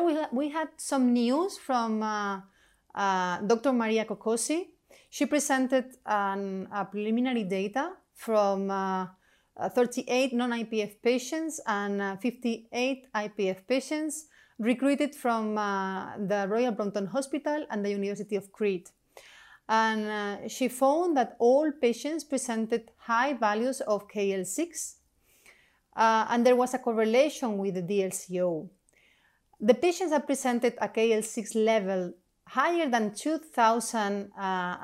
Well, we had some news from Dr. Maria Cocosi. She presented preliminary data from 38 non-IPF patients and 58 IPF patients recruited from the Royal Brompton Hospital and the University of Crete. And she found that all patients presented high values of KL6, and there was a correlation with the DLCO. The patients that presented a KL6 level higher than 2,000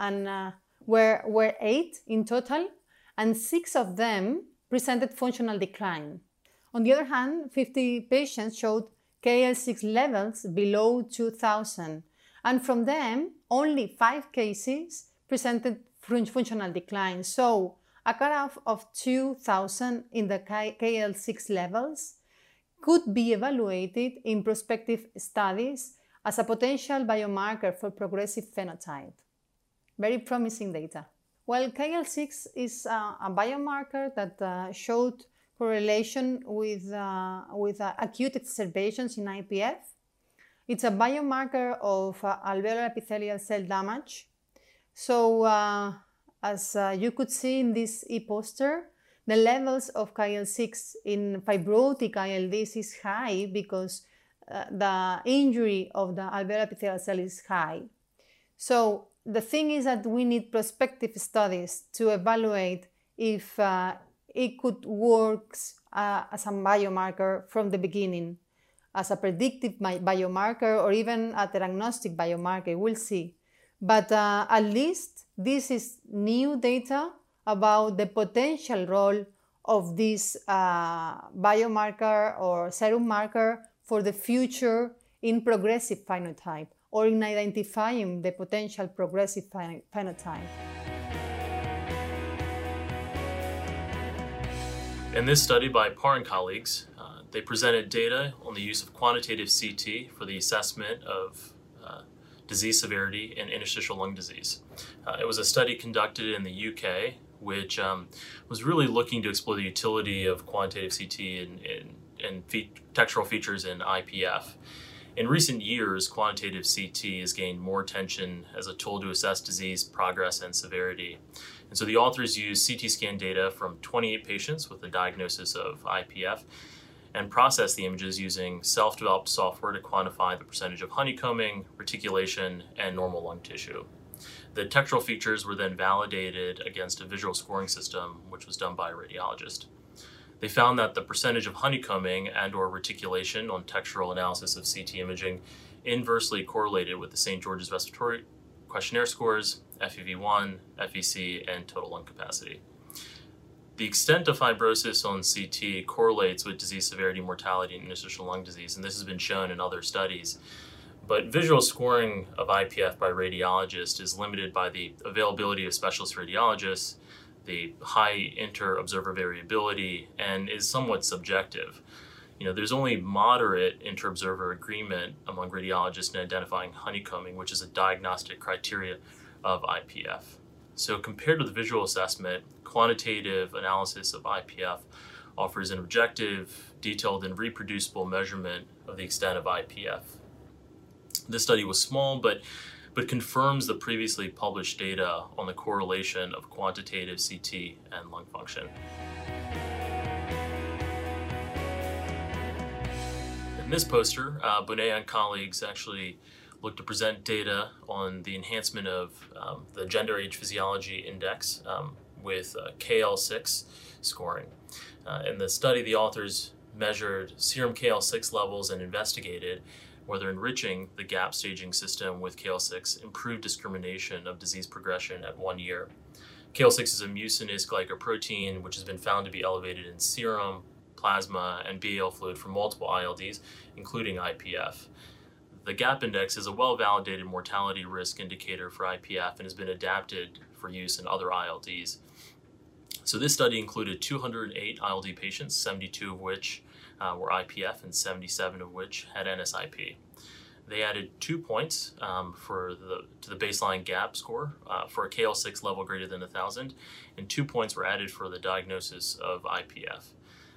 were 8 in total, and 6 of them presented functional decline. On the other hand, 50 patients showed KL6 levels below 2,000, and from them, only 5 cases presented functional decline. So, a cutoff of 2,000 in the KL6 levels could be evaluated in prospective studies as a potential biomarker for progressive phenotype. Very promising data. Well, KL6 is a biomarker that showed correlation with acute exacerbations in IPF. It's a biomarker of alveolar epithelial cell damage. So, as you could see in this e-poster, the levels of KL6 in fibrotic ILDs is high because the injury of the alveolar epithelial cell is high. So the thing is that we need prospective studies to evaluate if it could work as a biomarker from the beginning, as a predictive biomarker or even a diagnostic biomarker. We'll see. But at least this is new data about the potential role of this biomarker or serum marker for the future in progressive phenotype or in identifying the potential progressive phenotype. In this study by Parr and colleagues, they presented data on the use of quantitative CT for the assessment of disease severity in interstitial lung disease. It was a study conducted in the UK, which was really looking to explore the utility of quantitative CT and textural features in IPF. In recent years, quantitative CT has gained more attention as a tool to assess disease progress and severity. And so the authors used CT scan data from 28 patients with a diagnosis of IPF and processed the images using self-developed software to quantify the percentage of honeycombing, reticulation, and normal lung tissue. The textural features were then validated against a visual scoring system, which was done by a radiologist. They found that the percentage of honeycombing and/or reticulation on textural analysis of CT imaging inversely correlated with the St. George's Respiratory Questionnaire scores, FEV1, FVC, and total lung capacity. The extent of fibrosis on CT correlates with disease severity and mortality in interstitial lung disease, and this has been shown in other studies. But visual scoring of IPF by radiologists is limited by the availability of specialist radiologists, the high inter-observer variability, and is somewhat subjective. There's only moderate inter-observer agreement among radiologists in identifying honeycombing, which is a diagnostic criteria of IPF. So compared to the visual assessment, quantitative analysis of IPF offers an objective, detailed, and reproducible measurement of the extent of IPF. This study was small, but confirms the previously published data on the correlation of quantitative CT and lung function. In this poster, Bonet and colleagues actually looked to present data on the enhancement of the Gender Age Physiology Index with KL6 scoring. In the study, the authors measured serum KL6 levels and investigated whether enriching the GAP staging system with KL6 improved discrimination of disease progression at 1 year. KL6 is a mucinous glycoprotein which has been found to be elevated in serum, plasma, and BAL fluid for multiple ILDs, including IPF. The GAP index is a well-validated mortality risk indicator for IPF and has been adapted for use in other ILDs. So this study included 208 ILD patients, 72 of which were IPF and 77 of which had NSIP. They added 2 points to the baseline GAP score for a KL6 level greater than 1,000, and 2 points were added for the diagnosis of IPF.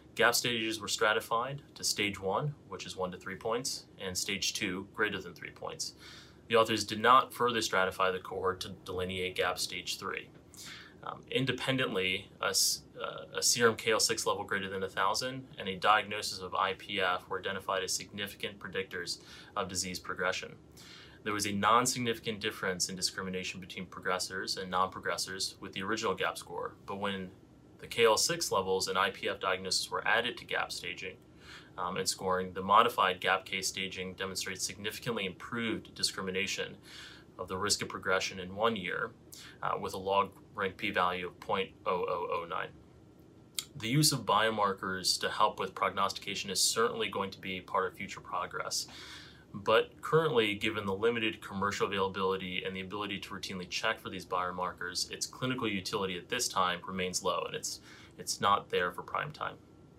Gap stages were stratified to stage 1, which is 1 to 3 points, and stage 2, greater than 3 points. The authors did not further stratify the cohort to delineate gap stage 3. Independently, a serum KL6 level greater than 1,000 and a diagnosis of IPF were identified as significant predictors of disease progression. There was a non-significant difference in discrimination between progressors and non-progressors with the original gap score, but when the KL6 levels and IPF diagnosis were added to gap staging and scoring, the modified gap case staging demonstrates significantly improved discrimination of the risk of progression in 1 year with a log rank p-value of 0.0009. The use of biomarkers to help with prognostication is certainly going to be part of future progress. But currently, given the limited commercial availability and the ability to routinely check for these biomarkers, its clinical utility at this time remains low, and it's not there for prime time.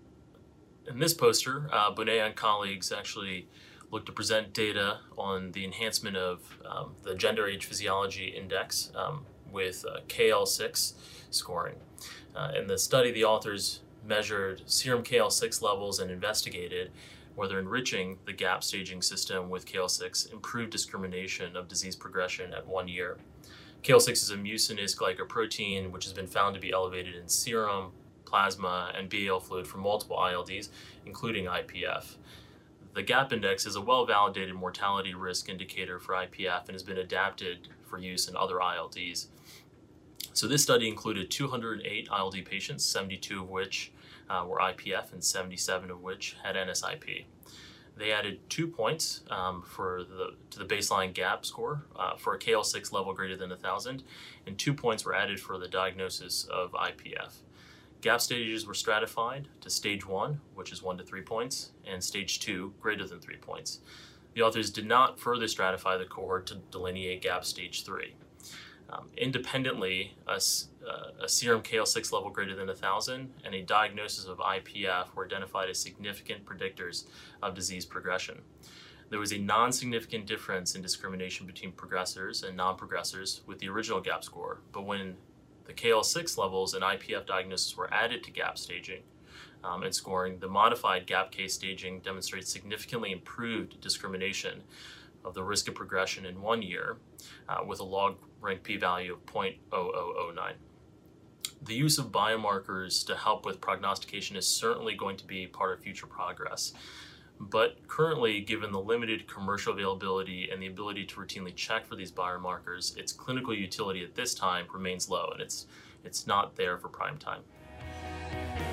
In this poster, Bonet and colleagues actually looked to present data on the enhancement of the Gender Age Physiology Index with KL6 scoring. In the study, the authors measured serum KL6 levels and investigated whether enriching the gap staging system with KL6 improved discrimination of disease progression at 1 year. KL6 is a mucinous glycoprotein which has been found to be elevated in serum, plasma, and BAL fluid for multiple ILDs, including IPF. The GAP index is a well-validated mortality risk indicator for IPF and has been adapted for use in other ILDs. So this study included 208 ILD patients, 72 of which were IPF and 77 of which had NSIP. They added 2 points to the baseline GAP score for a KL6 level greater than 1,000, and 2 points were added for the diagnosis of IPF. GAP stages were stratified to stage 1, which is 1 to 3 points, and stage 2, greater than 3 points. The authors did not further stratify the cohort to delineate gap stage 3. Independently, a serum KL6 level greater than 1,000 and a diagnosis of IPF were identified as significant predictors of disease progression. There was a non-significant difference in discrimination between progressors and non-progressors with the original gap score, but when the KL6 levels and IPF diagnosis were added to gap staging and scoring, the modified gap case staging demonstrates significantly improved discrimination of the risk of progression in 1 year with a log rank p-value of 0.0009. The use of biomarkers to help with prognostication is certainly going to be part of future progress. But currently, given the limited commercial availability and the ability to routinely check for these biomarkers, its clinical utility at this time remains low, and it's not there for prime time.